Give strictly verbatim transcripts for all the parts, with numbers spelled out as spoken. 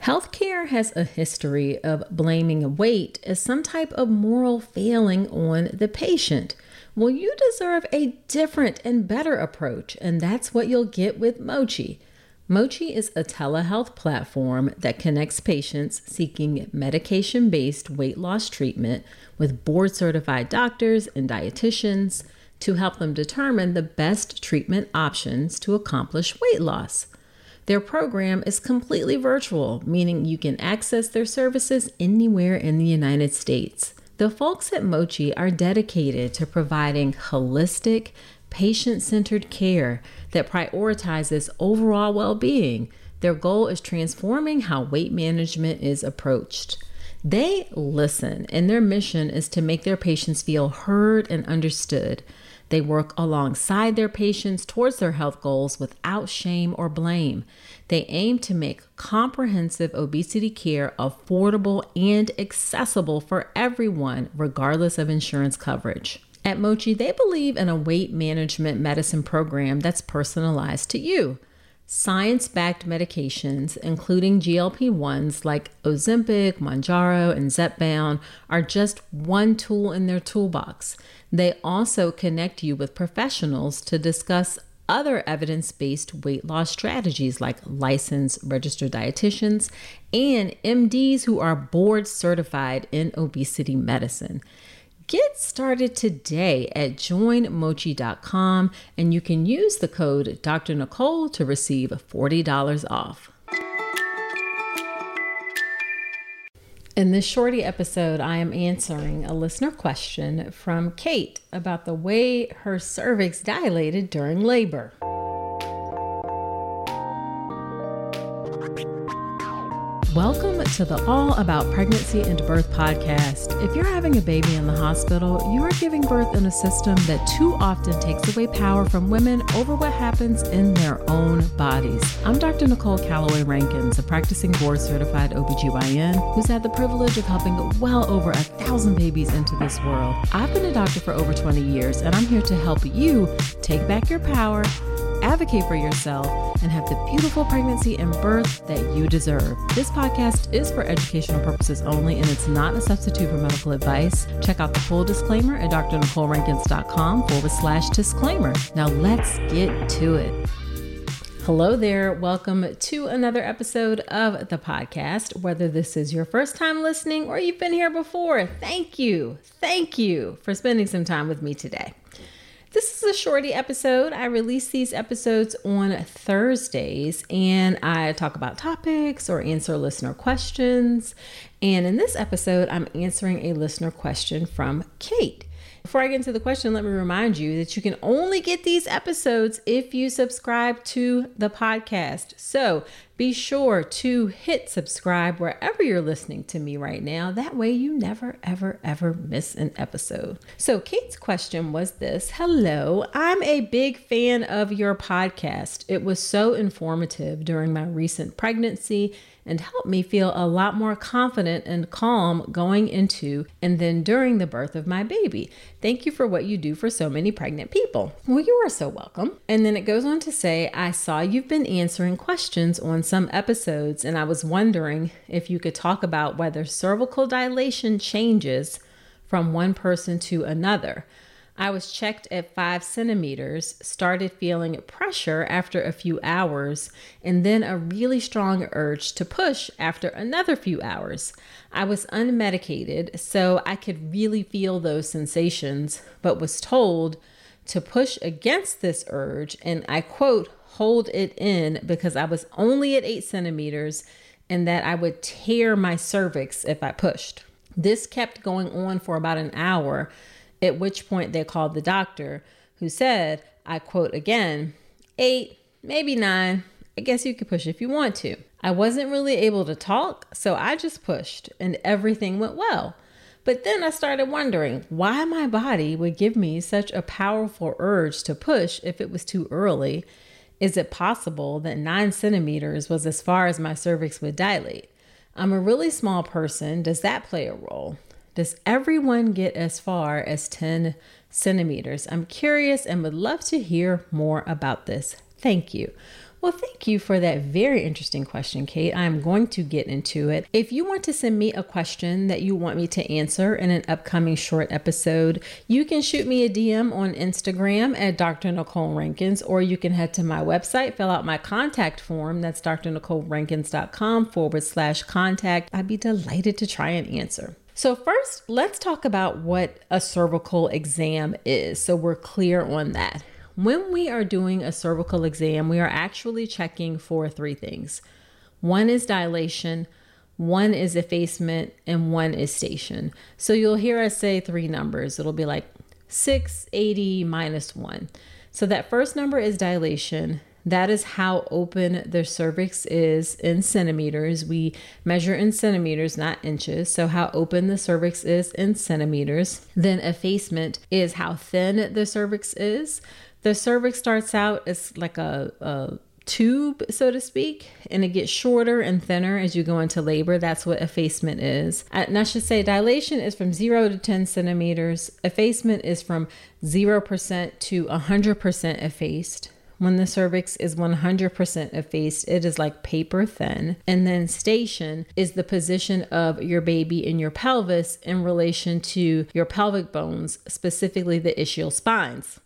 Healthcare has a history of blaming weight as some type of moral failing on the patient. Well, you deserve a different and better approach, and that's what you'll get with Mochi. Mochi is a telehealth platform that connects patients seeking medication-based weight loss treatment with board-certified doctors and dietitians to help them determine the best treatment options to accomplish weight loss. Their program is completely virtual, meaning you can access their services anywhere in the United States. The folks at Mochi are dedicated to providing holistic, patient-centered care that prioritizes overall well-being. Their goal is transforming how weight management is approached. They listen, and their mission is to make their patients feel heard and understood. They work alongside their patients towards their health goals without shame or blame. They aim to make comprehensive obesity care affordable and accessible for everyone, regardless of insurance coverage. At Mochi, they believe in a weight management medicine program that's personalized to you. Science-backed medications, including G L P ones like Ozempic, Mounjaro, and Zepbound, are just one tool in their toolbox. They also connect you with professionals to discuss other evidence-based weight loss strategies like licensed registered dietitians and M Ds who are board certified in obesity medicine. Get started today at join mochi dot com and you can use the code Doctor Nicole to receive forty dollars off. In this shorty episode, I am answering a listener question from Kate about the way her cervix dilated during labor. Welcome to the All About Pregnancy and Birth podcast. If you're having a baby in the hospital, you are giving birth in a system that too often takes away power from women over what happens in their own bodies. I'm Doctor Nicole Calloway Rankins, a practicing board-certified O B G Y N who's had the privilege of helping well over a thousand babies into this world. I've been a doctor for over twenty years, and I'm here to help you take back your power, advocate for yourself, and have the beautiful pregnancy and birth that you deserve. This podcast is for educational purposes only, and it's not a substitute for medical advice. Check out the full disclaimer at drnicolerankins.com forward slash disclaimer. Now let's get to it. Hello there. Welcome to another episode of the podcast. Whether this is your first time listening or you've been here before, thank you. Thank you for spending some time with me today. This is a shorty episode. I release these episodes on Thursdays and I talk about topics or answer listener questions. And in this episode, I'm answering a listener question from Kate. Before I get into the question, let me remind you that you can only get these episodes if you subscribe to the podcast. So be sure to hit subscribe wherever you're listening to me right now. That way you never, ever, ever miss an episode. So Kate's question was this. Hello, I'm a big fan of your podcast. It was so informative during my recent pregnancy and helped me feel a lot more confident and calm going into and then during the birth of my baby. Thank you for what you do for so many pregnant people. Well, you are so welcome. And then it goes on to say, I saw you've been answering questions on some episodes, and I was wondering if you could talk about whether cervical dilation changes from one person to another. I was checked at five centimeters, started feeling pressure after a few hours, and then a really strong urge to push after another few hours. I was unmedicated, so I could really feel those sensations, but was told to push against this urge, and I quote, hold it in because I was only at eight centimeters and that I would tear my cervix if I pushed. This kept going on for about an hour, at which point they called the doctor, who said, I quote again, eight, maybe nine. I guess you could push if you want to. I wasn't really able to talk, so I just pushed and everything went well. But then I started wondering why my body would give me such a powerful urge to push if it was too early. Is it possible that nine centimeters was as far as my cervix would dilate? I'm a really small person. Does that play a role? Does everyone get as far as ten centimeters? I'm curious and would love to hear more about this. Thank you. Well, Well, thank you for that very interesting question, Kate. I'm going to get into it. If you want to send me a question that you want me to answer in an upcoming short episode, you can shoot me a D M on Instagram at Doctor Nicole Rankins, or you can head to my website, fill out my contact form. That's drnicolerankins.com forward slash contact. I'd be delighted to try and answer. So first, let's talk about what a cervical exam is, so we're clear on that. When we are doing a cervical exam, we are actually checking for three things. One is dilation, one is effacement, and one is station. So you'll hear us say three numbers. It'll be like six, eighty, minus one. So that first number is dilation. That is how open the cervix is in centimeters. We measure in centimeters, not inches. So how open the cervix is in centimeters. Then effacement is how thin the cervix is. The cervix starts out as like a, a tube, so to speak, and it gets shorter and thinner as you go into labor. That's what effacement is. And I should say dilation is from zero to ten centimeters. Effacement is from zero percent to one hundred percent effaced. When the cervix is one hundred percent effaced, it is like paper thin. And then station is the position of your baby in your pelvis in relation to your pelvic bones, specifically the ischial spines.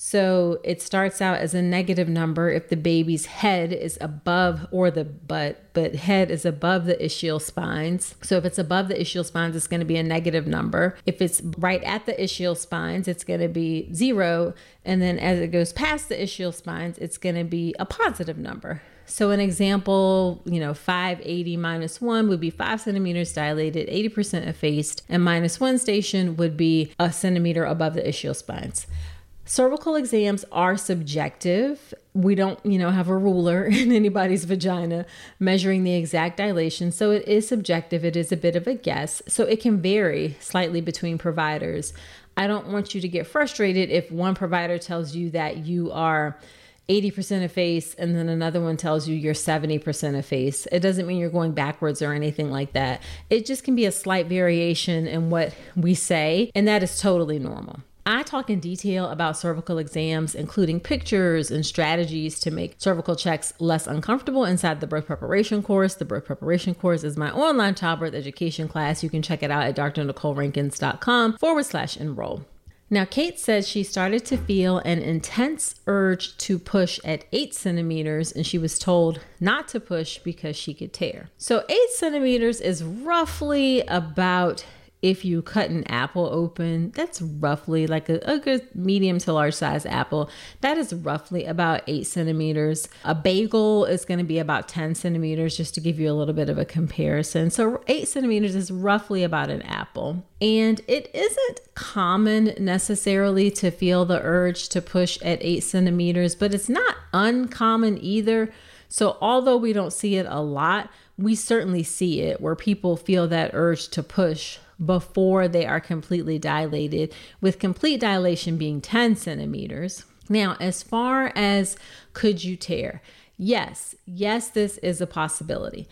So it starts out as a negative number if the baby's head is above, or the butt, but head is above the ischial spines. So if it's above the ischial spines, it's going to be a negative number. If it's right at the ischial spines, it's going to be zero. And then as it goes past the ischial spines, it's going to be a positive number. So an example, you know, five eighty minus one would be five centimeters dilated, eighty percent effaced, and minus one station would be a centimeter above the ischial spines. Cervical exams are subjective. We don't, you know, have a ruler in anybody's vagina measuring the exact dilation. So it is subjective. It is a bit of a guess. So it can vary slightly between providers. I don't want you to get frustrated if one provider tells you that you are eighty percent effaced and then another one tells you you're seventy percent effaced. It doesn't mean you're going backwards or anything like that. It just can be a slight variation in what we say, and that is totally normal. I talk in detail about cervical exams, including pictures and strategies to make cervical checks less uncomfortable inside the birth preparation course. The birth preparation course is my online childbirth education class. You can check it out at drnicolerankins.com forward slash enroll. Now, Kate says she started to feel an intense urge to push at eight centimeters, and she was told not to push because she could tear. So eight centimeters is roughly about, if you cut an apple open, that's roughly like a, a good medium to large size apple. That is roughly about eight centimeters. A bagel is going to be about ten centimeters, just to give you a little bit of a comparison. So eight centimeters is roughly about an apple. And it isn't common necessarily to feel the urge to push at eight centimeters, but it's not uncommon either. So although we don't see it a lot, we certainly see it where people feel that urge to push before they are completely dilated, with complete dilation being ten centimeters. Now, as far as could you tear? Yes, yes, this is a possibility.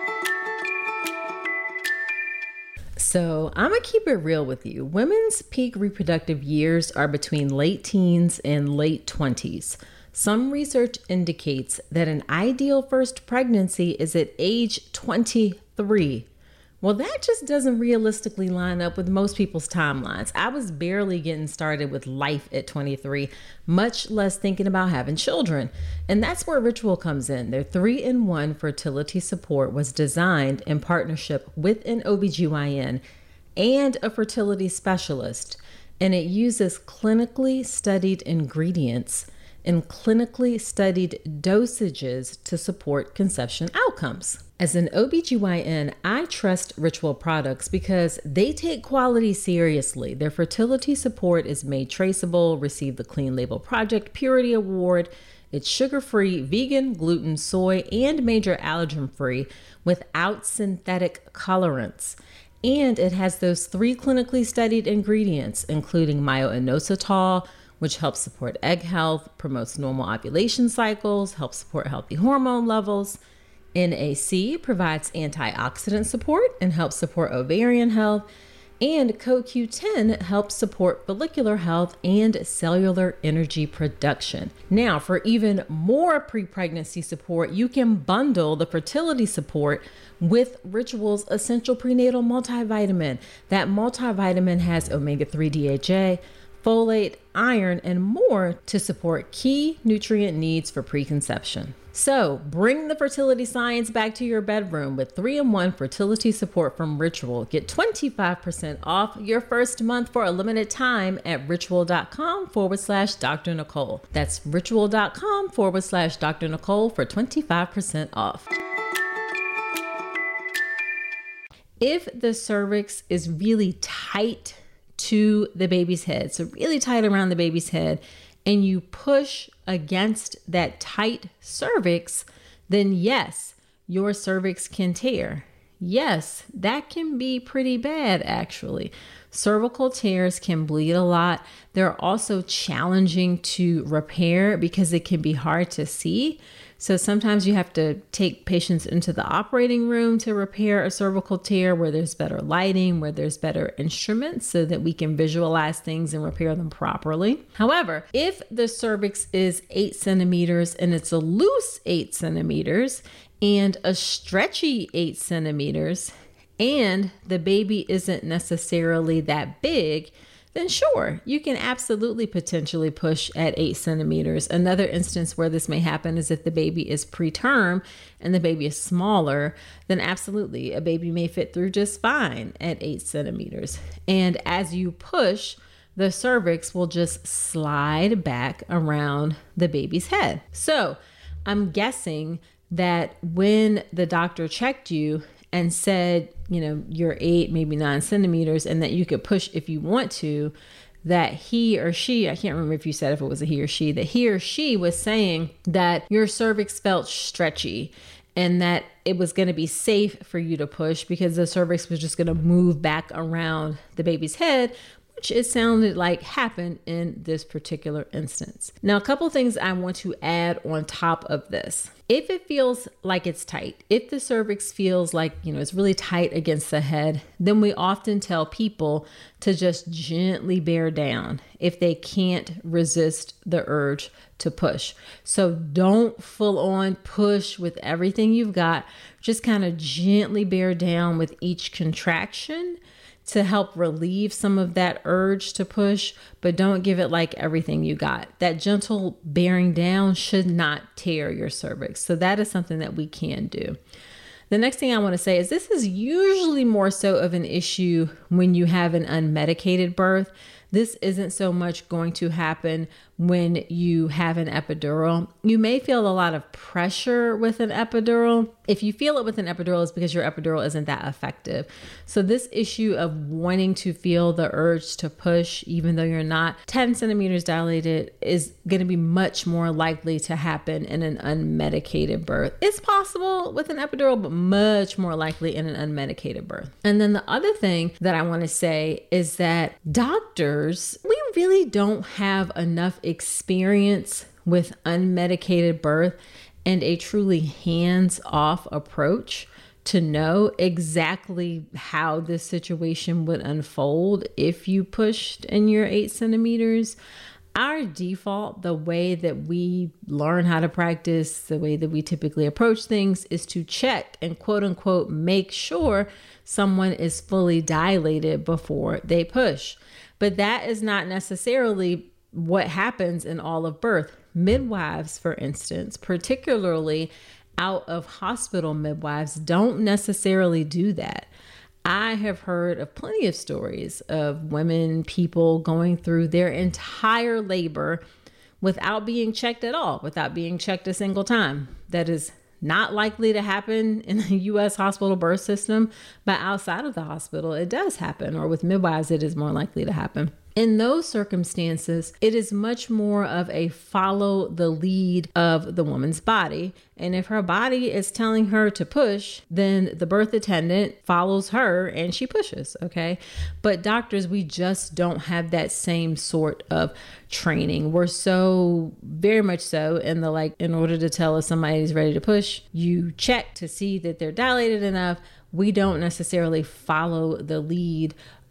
So I'm gonna keep it real with you. Women's peak reproductive years are between late teens and late twenties. Some research indicates that an ideal first pregnancy is at age twenty-three. Well, that just doesn't realistically line up with most people's timelines. I was barely getting started with life at twenty-three, much less thinking about having children. And that's where Ritual comes in. Their three in one fertility support was designed in partnership with an O B G Y N and a fertility specialist. And it uses clinically studied ingredients and clinically studied dosages to support conception outcomes. As an O B G Y N, I trust Ritual products because they take quality seriously. Their fertility support is made traceable, received the Clean Label Project Purity Award. It's sugar-free, vegan, gluten, soy, and major allergen-free without synthetic colorants. And it has those three clinically studied ingredients, including myo-inositol, which helps support egg health, promotes normal ovulation cycles, helps support healthy hormone levels. N A C provides antioxidant support and helps support ovarian health. And Co Q ten helps support follicular health and cellular energy production. Now, for even more pre-pregnancy support, you can bundle the fertility support with Ritual's Essential Prenatal Multivitamin. That multivitamin has omega three D H A, folate, iron, and more to support key nutrient needs for preconception. So bring the fertility science back to your bedroom with three in one fertility support from Ritual. Get twenty-five percent off your first month for a limited time at ritual.com forward slash Dr. Nicole. That's ritual.com forward slash Dr. Nicole for twenty-five percent off. If the cervix is really tight to the baby's head, so really tight around the baby's head, and you push against that tight cervix, then yes, your cervix can tear. Yes, that can be pretty bad, actually. Cervical tears can bleed a lot. They're also challenging to repair because it can be hard to see. So sometimes you have to take patients into the operating room to repair a cervical tear where there's better lighting, where there's better instruments so that we can visualize things and repair them properly. However, if the cervix is eight centimeters and it's a loose eight centimeters and a stretchy eight centimeters and the baby isn't necessarily that big, then sure, you can absolutely potentially push at eight centimeters. Another instance where this may happen is if the baby is preterm and the baby is smaller, then absolutely a baby may fit through just fine at eight centimeters. And as you push, the cervix will just slide back around the baby's head. So I'm guessing that when the doctor checked you and said, you know, you're eight, maybe nine centimeters, and that you could push if you want to, that he or she, I can't remember if you said if it was a he or she, that he or she was saying that your cervix felt stretchy and that it was going to be safe for you to push because the cervix was just going to move back around the baby's head, which it sounded like happened in this particular instance. Now, a couple things I want to add on top of this. If it feels like it's tight, if the cervix feels like, you know, it's really tight against the head, then we often tell people to just gently bear down if they can't resist the urge to push. So don't full on push with everything you've got. Just kind of gently bear down with each contraction to help relieve some of that urge to push, but don't give it like everything you got. That gentle bearing down should not tear your cervix. So that is something that we can do. The next thing I want to say is this is usually more so of an issue when you have an unmedicated birth. This isn't so much going to happen when you have an epidural. You may feel a lot of pressure with an epidural. If you feel it with an epidural, it's because your epidural isn't that effective. So this issue of wanting to feel the urge to push, even though you're not ten centimeters dilated, is going to be much more likely to happen in an unmedicated birth. It's possible with an epidural, but much more likely in an unmedicated birth. And then the other thing that I want to say is that doctors, we really don't have enough experience with unmedicated birth and a truly hands-off approach to know exactly how this situation would unfold if you pushed in your eight centimeters. Our default, the way that we learn how to practice, the way that we typically approach things is to check and quote unquote make sure someone is fully dilated before they push. But that is not necessarily what happens in all of birth. Midwives, for instance, particularly out of hospital midwives, don't necessarily do that. I have heard of plenty of stories of women, people going through their entire labor without being checked at all, without being checked a single time. That is not likely to happen in the U S hospital birth system, but outside of the hospital, it does happen, or with midwives, it is more likely to happen. In those circumstances, it is much more of a follow the lead of the woman's body. And if her body is telling her to push, then the birth attendant follows her and she pushes, okay? But doctors, we just don't have that same sort of training. We're so very much so in the like, in order to tell if somebody's ready to push, you check to see that they're dilated enough. We don't necessarily follow the lead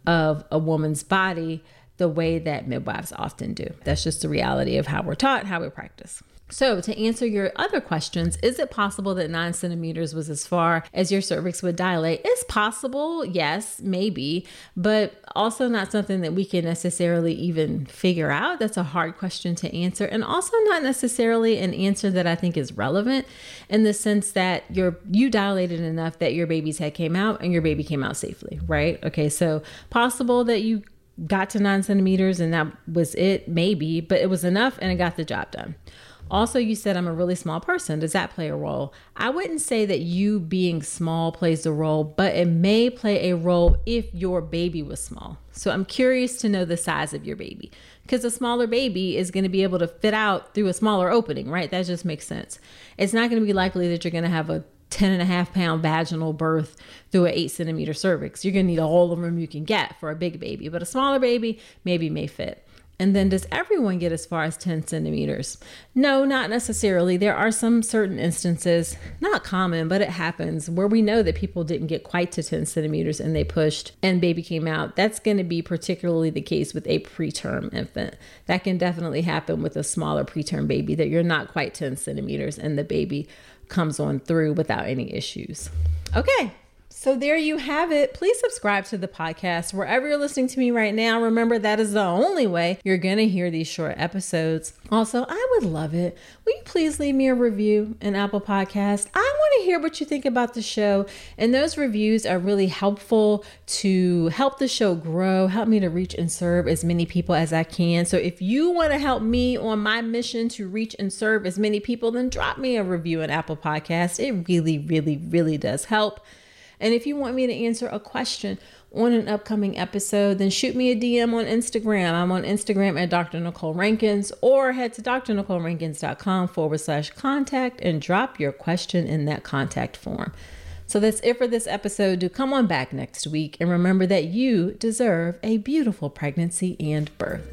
of a woman's body the way that midwives often do. That's just the reality of how we're taught, how we practice. So to answer your other questions, is it possible that nine centimeters was as far as your cervix would dilate? It's possible, yes, maybe, but also not something that we can necessarily even figure out. That's a hard question to answer, and also not necessarily an answer that I think is relevant in the sense that you're, you dilated enough that your baby's head came out and your baby came out safely, right? Okay, so possible that you got to nine centimeters and that was it, maybe, but it was enough and it got the job done. Also, you said I'm a really small person. Does that play a role? I wouldn't say that you being small plays a role, but it may play a role if your baby was small. So I'm curious to know the size of your baby, because a smaller baby is going to be able to fit out through a smaller opening, right? That just makes sense. It's not going to be likely that you're going to have a ten and a half pound vaginal birth through an eight centimeter cervix. You're going to need all the room you can get for a big baby, but a smaller baby maybe may fit. And then does everyone get as far as ten centimeters? No, not necessarily. There are some certain instances, not common, but it happens, where we know that people didn't get quite to ten centimeters and they pushed and baby came out. That's going to be particularly the case with a preterm infant. That can definitely happen with a smaller preterm baby, that you're not quite ten centimeters and the baby comes on through without any issues. Okay. So there you have it. Please subscribe to the podcast wherever you're listening to me right now. Remember, that is the only way you're going to hear these short episodes. Also, I would love it. Will you please leave me a review in Apple Podcasts? I want to hear what you think about the show. And those reviews are really helpful to help the show grow, help me to reach and serve as many people as I can. So if you want to help me on my mission to reach and serve as many people, then drop me a review in Apple Podcasts. It really, really, really does help. And if you want me to answer a question on an upcoming episode, then shoot me a D M on Instagram. I'm on Instagram at Doctor Nicole Rankins, or head to drnicolerankins.com forward slash contact and drop your question in that contact form. So that's it for this episode. Do come on back next week and remember that you deserve a beautiful pregnancy and birth.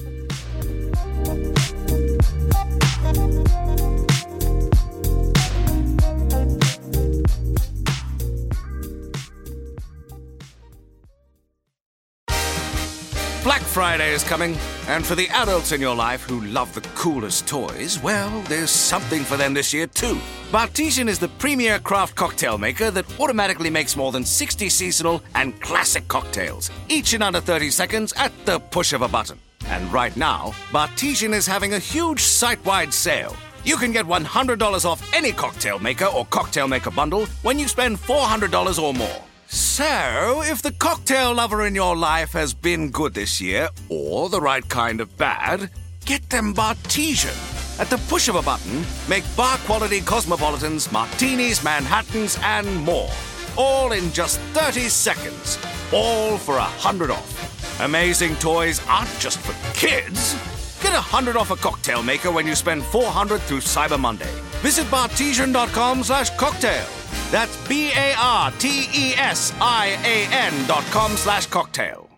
Black Friday is coming, and for the adults in your life who love the coolest toys, well, there's something for them this year too. Bartesian is the premier craft cocktail maker that automatically makes more than sixty seasonal and classic cocktails, each in under thirty seconds at the push of a button. And right now, Bartesian is having a huge site-wide sale. You can get one hundred dollars off any cocktail maker or cocktail maker bundle when you spend four hundred dollars or more. So, if the cocktail lover in your life has been good this year, or the right kind of bad, get them Bartesian. At the push of a button, make bar-quality cosmopolitans, martinis, Manhattans, and more. All in just thirty seconds. All for one hundred dollars off. Amazing toys aren't just for kids. Get one hundred dollars off a cocktail maker when you spend four hundred dollars through Cyber Monday. Visit bartesian.com slash cocktail. That's B-A-R-T-E-S-I-A-N dot com slash cocktail.